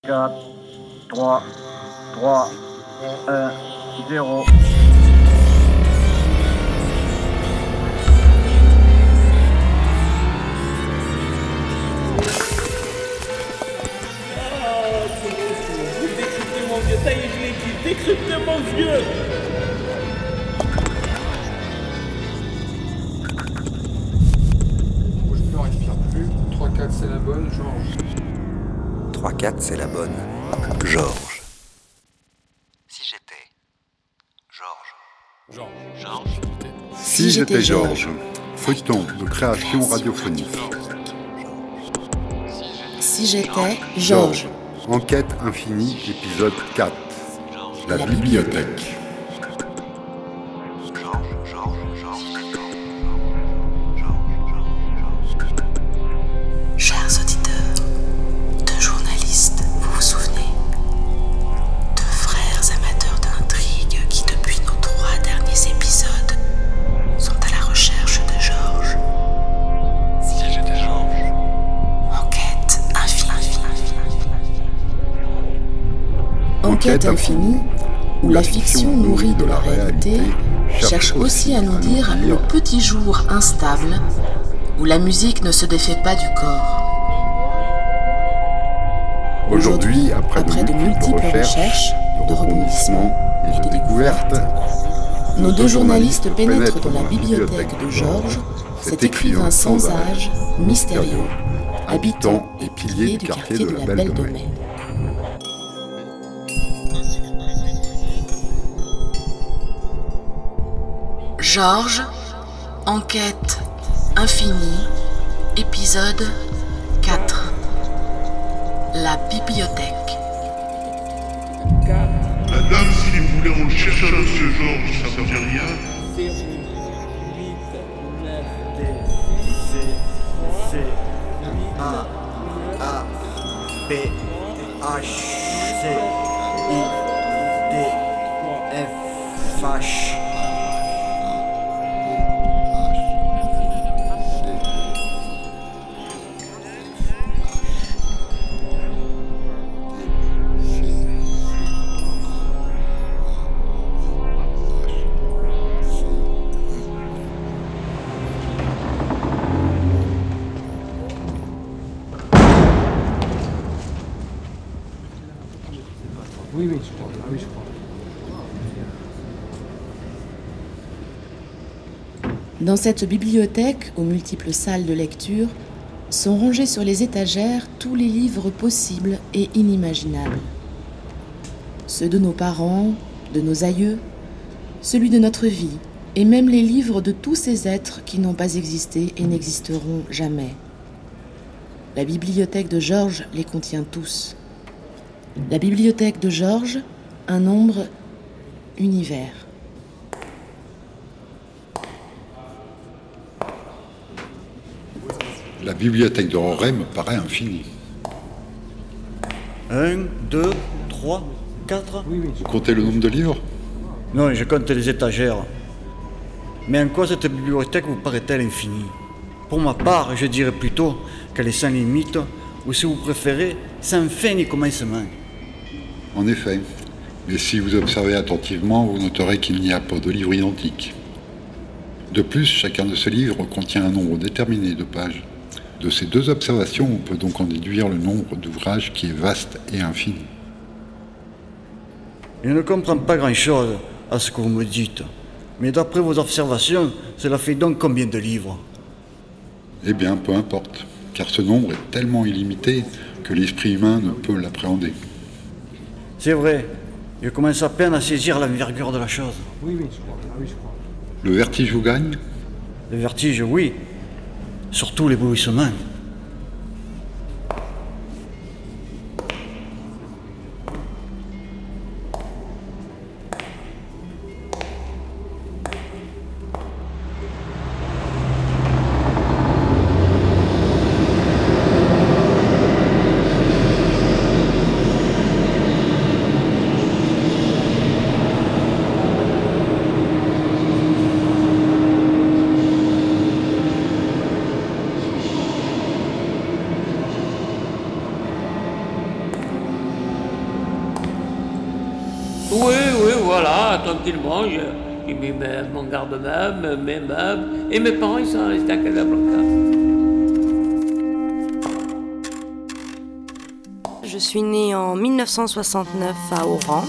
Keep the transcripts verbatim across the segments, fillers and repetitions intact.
quatre, trois, trois, un, zéro. Décryptez mon vieux, ça y est, je l'ai dit, décryptez mon vieux. Je ne respire plus. trois quatre c'est la bonne, Georges. trois quatre c'est la bonne, Georges. Si j'étais Georges. Georges. Georges. Si j'étais Georges, feuilleton de création radiophonique. Si j'étais Georges. Enquête infinie, épisode quatre. La bibliothèque. Chers auditeurs, deux journalistes, vous vous souvenez? Deux frères amateurs d'intrigue qui, depuis nos trois derniers épisodes, sont à la recherche de Georges. Si j'étais Georges. Enquête infinie. Enquête infinie, où la fiction nourrie de la réalité cherche aussi à nous dire le petit jour instable où la musique ne se défait pas du corps. Aujourd'hui, après, Après de multiples recherches, de rebondissements et de découvertes, nos deux journalistes pénètrent dans la bibliothèque de Georges, cet écrivain sans âge, mystérieux, habitant et pilier du quartier de la Belle de Mai. Georges, enquête infinie, épisode quatre. La bibliothèque. Madame, si vous voulez, on cherche à Monsieur Georges, ça vous dit rien? zéro, huit, neuf, dix, sept, huit, A, A, B, H, C, I, D, F, H. Oui, oui, je crois. Oui, je crois. Dans cette bibliothèque, aux multiples salles de lecture, sont rangés sur les étagères tous les livres possibles et inimaginables. Ceux de nos parents, de nos aïeux, celui de notre vie, et même les livres de tous ces êtres qui n'ont pas existé et n'existeront jamais. La bibliothèque de Georges les contient tous. La bibliothèque de Georges, un nombre, univers. La bibliothèque de Roret me paraît infinie. Un, deux, trois, quatre. Oui, oui, je Vous crois. comptez le nombre de livres? Non, je compte les étagères. Mais en quoi cette bibliothèque vous paraît-elle infinie? Pour ma part, je dirais plutôt qu'elle est sans limite, ou si vous préférez, sans fin ni commencement. En effet. Mais si vous observez attentivement, vous noterez qu'il n'y a pas de livre identique. De plus, chacun de ces livres contient un nombre déterminé de pages. De ces deux observations, on peut donc en déduire le nombre d'ouvrages qui est vaste et infini. Je ne comprends pas grand-chose à ce que vous me dites. Mais d'après vos observations, cela fait donc combien de livres? Eh bien, peu importe, car ce nombre est tellement illimité que l'esprit humain ne peut l'appréhender. C'est vrai, je commence à peine à saisir l'envergure de la chose. Oui, oui, je crois. Ah oui, je crois. Le vertige vous gagne? Le vertige, oui. Surtout l'éblouissement. Oui, oui, voilà, tranquillement. J'ai j'ai mis mes- mon garde-meuble, mes meubles, et mes parents, ils sont restés à Casablanca. Je suis née en mille neuf cent soixante-neuf à Oran.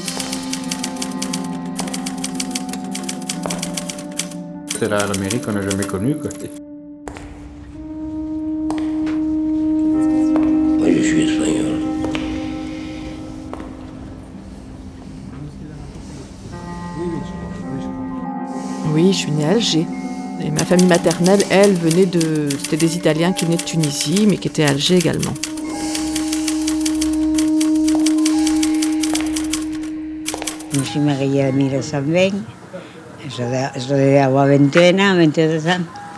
C'est la- l'Amérique qu'on n'a jamais connue, quoi. Moi, je suis espagnol. Oui, je suis née à Alger. Et ma famille maternelle, elle, venait de... C'était des Italiens qui venaient de Tunisie, mais qui étaient à Alger également. Je me suis mariée en mille neuf cent vingt. Je devais, je devais avoir vingt et un ans, vingt et deux ans.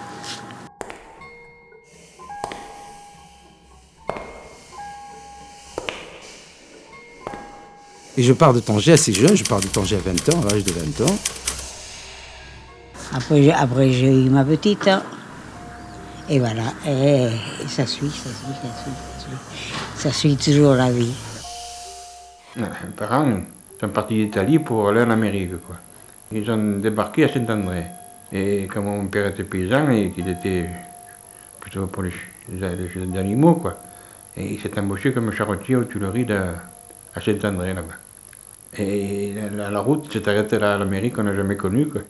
Et je pars de Tanger assez jeune, je pars de Tanger à vingt ans, à l'âge de vingt ans. Après, j'ai- après j'ai eu ma petite. hein. Et voilà, et, et ça suit, ça suit, ça suit, ça suit. Ça suit toujours la vie. Mes parents sont partis d'Italie pour aller en Amérique, quoi. Ils ont débarqué à Saint-André. Et comme mon père était paysan et qu'il était plutôt pour les, les- les animaux, quoi. Et il s'est embauché comme charretier aux Tuileries de- à Saint-André, là-bas. Et la, la route s'est arrêtée là à l'Amérique qu'on n'a jamais connue, quoi.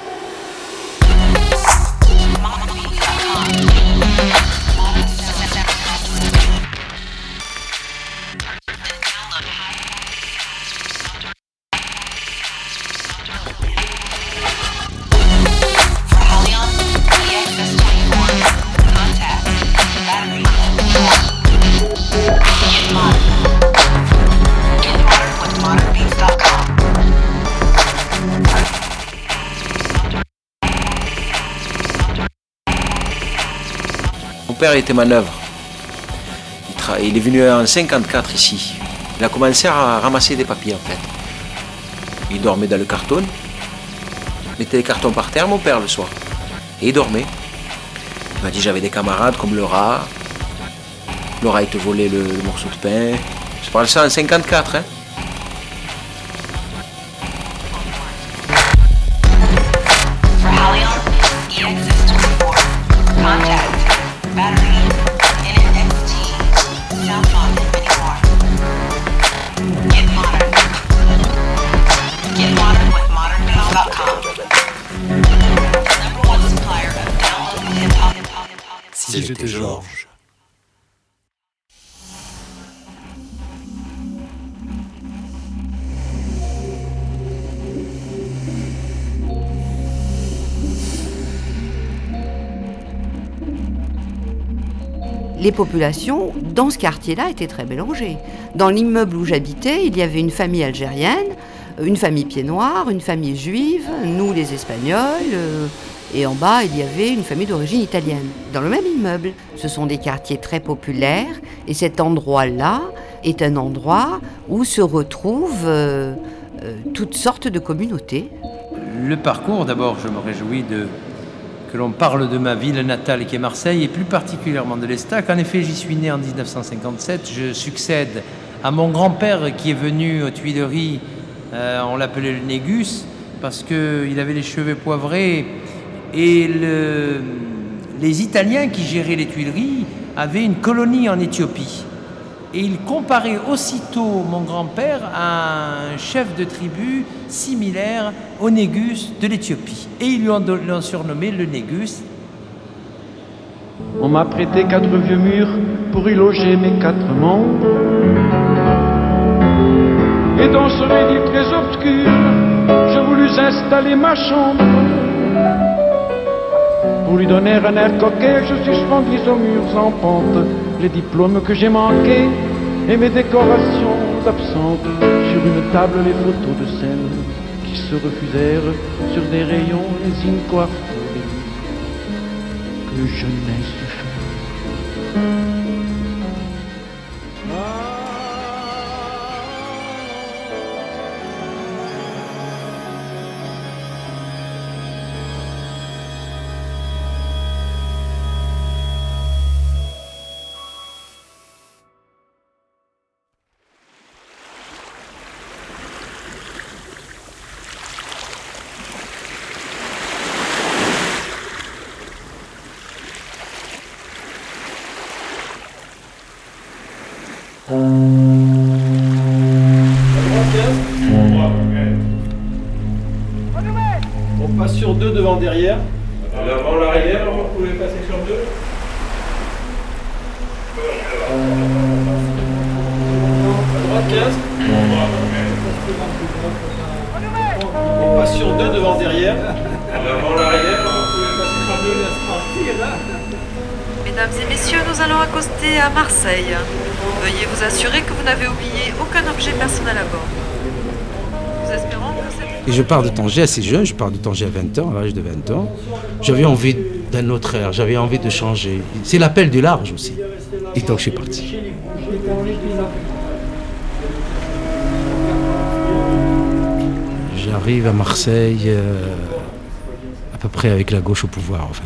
Mon père était manœuvre. Il, tra- il est venu en cinquante-quatre ici. Il a commencé à ramasser des papiers en fait. Il dormait dans le carton. Il mettait les cartons par terre, mon père, le soir. Et il dormait. Il m'a dit j'avais des camarades comme le rat. Le rat, il te volait le, le morceau de pain. Je parle de ça en cinquante-quatre, hein. Si j'étais Georges. Les populations dans ce quartier-là étaient très mélangées. Dans l'immeuble où j'habitais, il y avait une famille algérienne, une famille pied-noir, une famille juive, nous les Espagnols, euh, et en bas il y avait une famille d'origine italienne. Dans le même immeuble, ce sont des quartiers très populaires, et cet endroit-là est un endroit où se retrouvent euh, euh, toutes sortes de communautés. Le parcours, d'abord, je me réjouis de, que l'on parle de ma ville natale qui est Marseille, et plus particulièrement de l'Estac. En effet, j'y suis né en dix-neuf cent cinquante-sept. Je succède à mon grand-père qui est venu aux Tuileries, euh, on l'appelait le Négus, parce qu'il avait les cheveux poivrés. Et le, les Italiens qui géraient les Tuileries avaient une colonie en Éthiopie. Et il comparait aussitôt mon grand-père à un chef de tribu similaire au Négus de l'Éthiopie. Et ils lui ont, don- l'ont surnommé le Négus. On m'a prêté quatre vieux murs pour y loger mes quatre membres. Et dans ce rédit très obscur, je voulus installer ma chambre. Pour lui donner un air coquet, je suspendis aux murs en pente les diplômes que j'ai manqués et mes décorations absentes. Sur une table, les photos de scène qui se refusèrent. Sur des rayons, les incoiffes que je n'ai su faire. On passe sur deux devant derrière. L'avant, l'arrière, vous pouvez passer sur deux. À droite quinze. On passe sur deux devant derrière. L'avant, l'arrière, vous pouvez passer sur deux. Mesdames et messieurs, nous allons accoster à Marseille. Veuillez vous assurer que vous n'avez oublié aucun objet personnel à bord. Nous espérons que cette... Et je pars de Tanger assez jeune, je pars de Tanger à vingt ans, à l'âge de vingt ans. J'avais envie d'un autre air, j'avais envie de changer. C'est l'appel du large aussi. Et donc je suis parti. J'arrive à Marseille euh, à peu près avec la gauche au pouvoir en fait.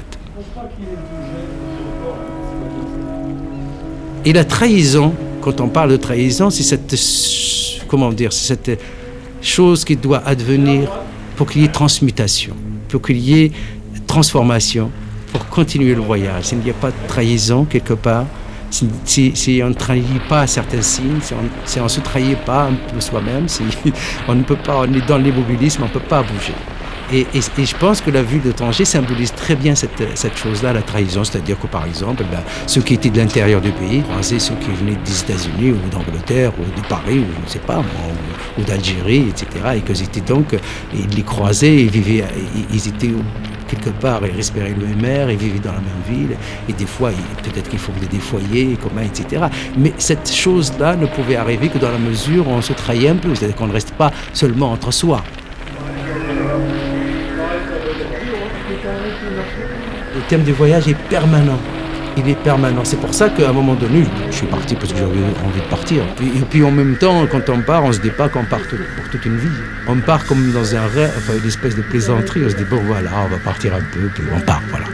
Et la trahison, quand on parle de trahison, c'est cette, comment dire, c'est cette chose qui doit advenir pour qu'il y ait transmutation, pour qu'il y ait transformation, pour continuer le voyage. S'il n'y a pas de trahison quelque part, si, si, si on ne trahit pas certains signes, si on si ne se trahit pas un peu soi-même, si on ne peut pas, on est dans l'immobilisme, on ne peut pas bouger. Et, et, et je pense que la ville de Tanger symbolise très bien cette, cette chose-là, la trahison. C'est-à-dire que, par exemple, ben, ceux qui étaient de l'intérieur du pays, ceux qui venaient des États-Unis ou d'Angleterre ou de Paris, ou je ne sais pas, ou, ou d'Algérie, et cetera, et qu'ils étaient donc, ils les croisaient, ils vivaient, ils étaient quelque part, ils respiraient le même air, ils vivaient dans la même ville, et des fois, peut-être qu'ils fondaient des foyers communs, et cetera. Mais cette chose-là ne pouvait arriver que dans la mesure où on se trahit un peu, c'est-à-dire qu'on ne reste pas seulement entre soi. Le thème du voyage est permanent. Il est permanent. C'est pour ça qu'à un moment donné, je suis parti parce que j'avais envie de partir. Et puis en même temps, quand on part, on se dit pas qu'on part tout, pour toute une vie. On part comme dans un rêve, enfin une espèce de plaisanterie. On se dit bon voilà, on va partir un peu, puis on part, voilà.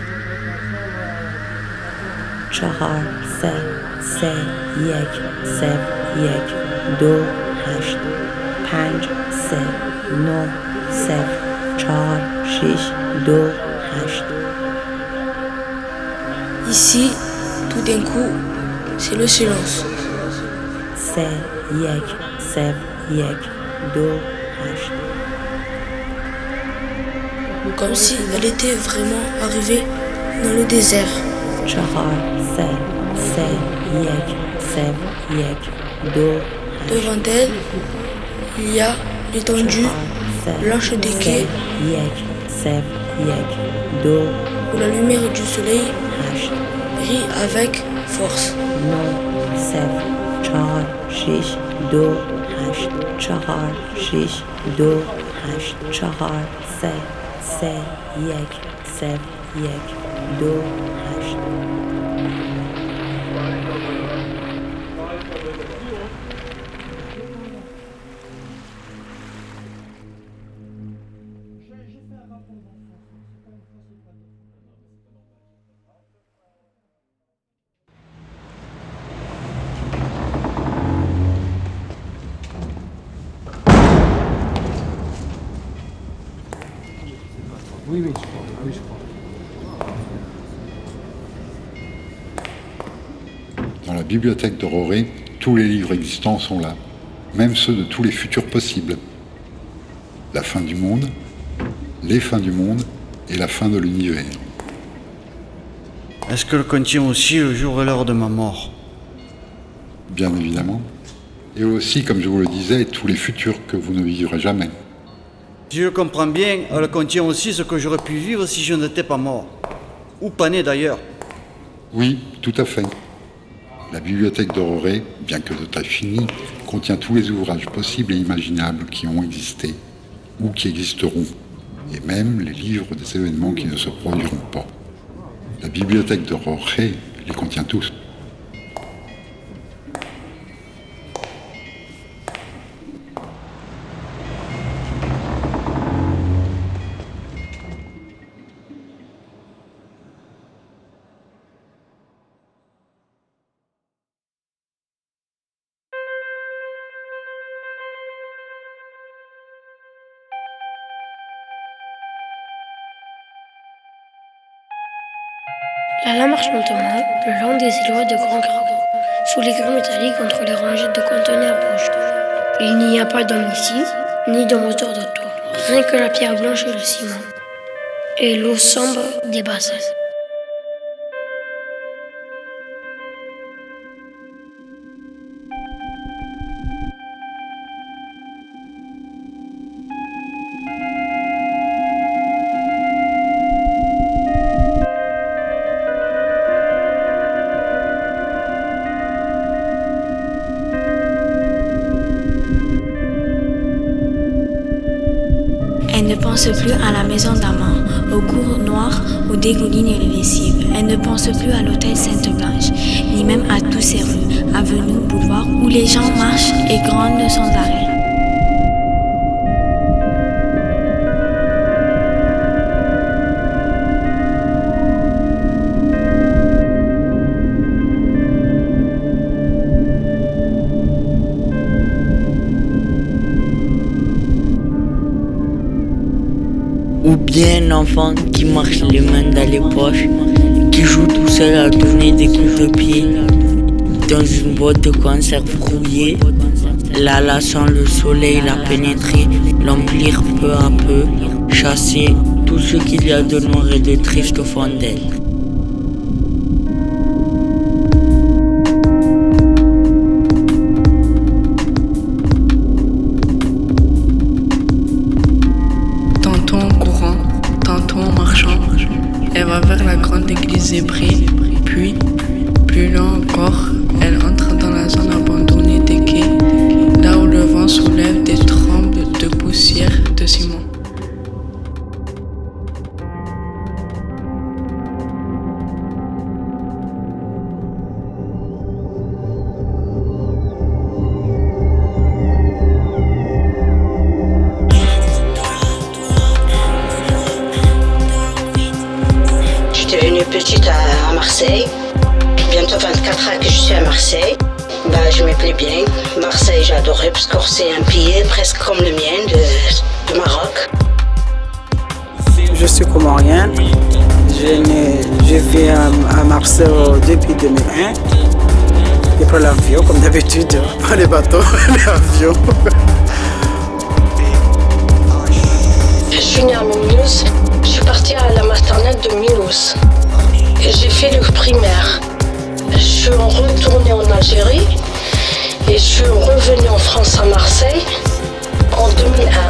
Chahar, se, se, yek, sev, yek, do, hasht, panj, se, no, sev, chahar, shish, do, hasht. Ici, tout d'un coup, c'est le silence. Se, yek, sev, yek, do, hasht. Comme si elle était vraiment arrivée dans le désert. Chahar, se, se, yek, sev, yek, do, hasht. Devant elle, il y a l'étendue blanche des quais yek, sev, yek, do, où la lumière du soleil brille avec force. No, sev, chahar, shish, do, hasht, chahar, shish, do, hasht, chahar, se, se, yek, sev, yek, do, hasht. Oui, oui, je crois. Oui, je crois. Dans la bibliothèque de Roré, tous les livres existants sont là, même ceux de tous les futurs possibles. La fin du monde, les fins du monde et la fin de l'univers. Est-ce qu'elle contient aussi le jour et l'heure de ma mort? Bien évidemment. Et aussi, comme je vous le disais, tous les futurs que vous ne vivrez jamais. Si je comprends bien, elle contient aussi ce que j'aurais pu vivre si je n'étais pas mort. Ou pas né d'ailleurs. Oui, tout à fait. La bibliothèque de Roré, bien que de taille finie, contient tous les ouvrages possibles et imaginables qui ont existé ou qui existeront, et même les livres des événements qui ne se produiront pas. La bibliothèque de Roré les contient tous. La lame marche lentement le long des silhouettes de grands carreaux. sous l'écran métallique entre les rangées de conteneurs rouges. Il n'y a pas d'homme ici, ni de moteur d'auto. Rien que la pierre blanche et le ciment. Et l'eau sombre des bassins. Elle ne pense plus à la maison d'amant, aux cours noirs, aux dégouline et les lessives. Elle ne pense plus à l'hôtel Sainte-Blanche, ni même à tous ces rues, avenues, boulevards, où les gens marchent et grondent sans arrêt. Ou bien l'enfant qui marche les mains dans les poches, qui joue tout seul à donner des coups de pied dans une boîte de conserve rouillée, la laissant le soleil la pénétrer, l'emplir peu à peu, chasser tout ce qu'il y a de noir et de triste au fond d'elle. Elle va vers la grande église zébrée, puis, plus loin encore, elle entre dans la zone abandonnée des quais, là où le vent soulève des trombes de poussière de ciment. Petite à, à Marseille, bientôt vingt-quatre ans que je suis à Marseille. Bah, je me plais bien. Marseille, j'adorais parce que c'est un pays presque comme le mien de, de Maroc. Je suis comorien. Je, je vis à, à Marseille depuis deux mille un. Et pas l'avion, comme d'habitude, pas les bateaux, l'avion. Je suis née à Mulhouse. Je suis partie à la maternelle de Mulhouse. J'ai fait le primaire. Je suis retournée en Algérie et je suis revenue en France à Marseille en deux mille un.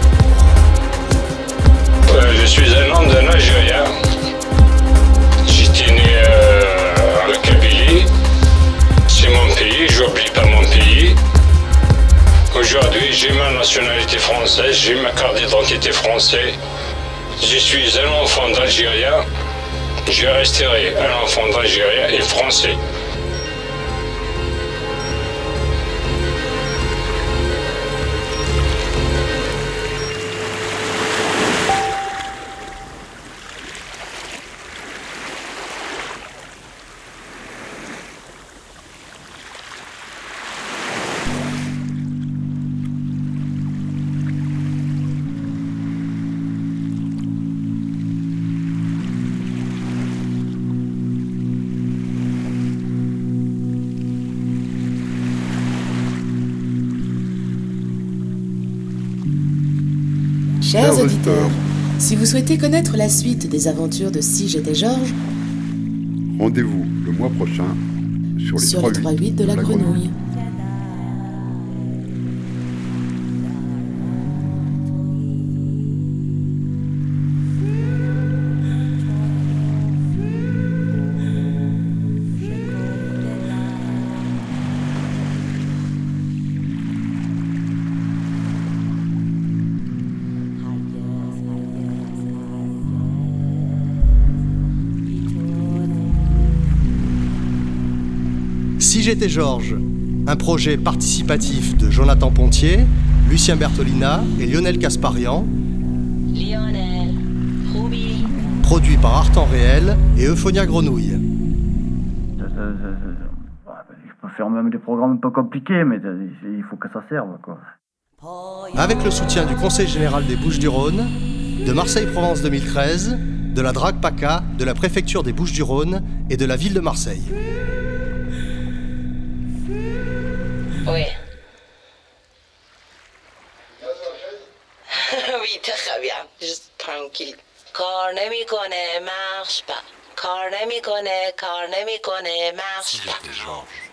Euh, je suis un homme d'un Algérien. J'étais né euh, à la Kabylie. C'est mon pays, je n'oublie pas mon pays. Aujourd'hui, j'ai ma nationalité française, j'ai ma carte d'identité française. Je suis un enfant d'Algérien. Je resterai un enfant d'Algérien et français. Chers auditeurs, si vous souhaitez connaître la suite des aventures de Si j'étais Georges, rendez-vous le mois prochain sur les sur les trois huit de la Grenouille. Si j'étais Georges, un projet participatif de Jonathan Pontier, Lucien Bertolina et Lionel Kasparian, Lionel, Ruby, produit par Art en Réel et Euphonia Grenouille. Je peux faire même des programmes un peu compliqués, mais il faut que ça serve, quoi. Avec le soutien du Conseil général des Bouches-du-Rhône, de Marseille-Provence deux mille treize, de la Drac PACA, de la préfecture des Bouches-du-Rhône et de la ville de Marseille. Oui, très bien, juste tranquille. Corne mi connaît, marche pas. Corne mi connaît, corne mi connaît, marche pas. Georges.